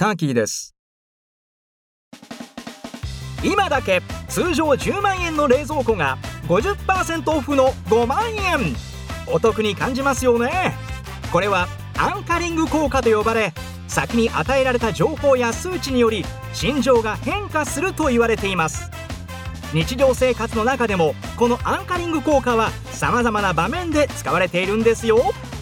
ターキーです。今だけ通常10万円の冷蔵庫が 50% オフの5万円。お得に感じますよね。これはアンカリング効果と呼ばれ、先に与えられた情報や数値により心情が変化すると言われています。日常生活の中でもこのアンカリング効果は様々な場面で使われているんですよ。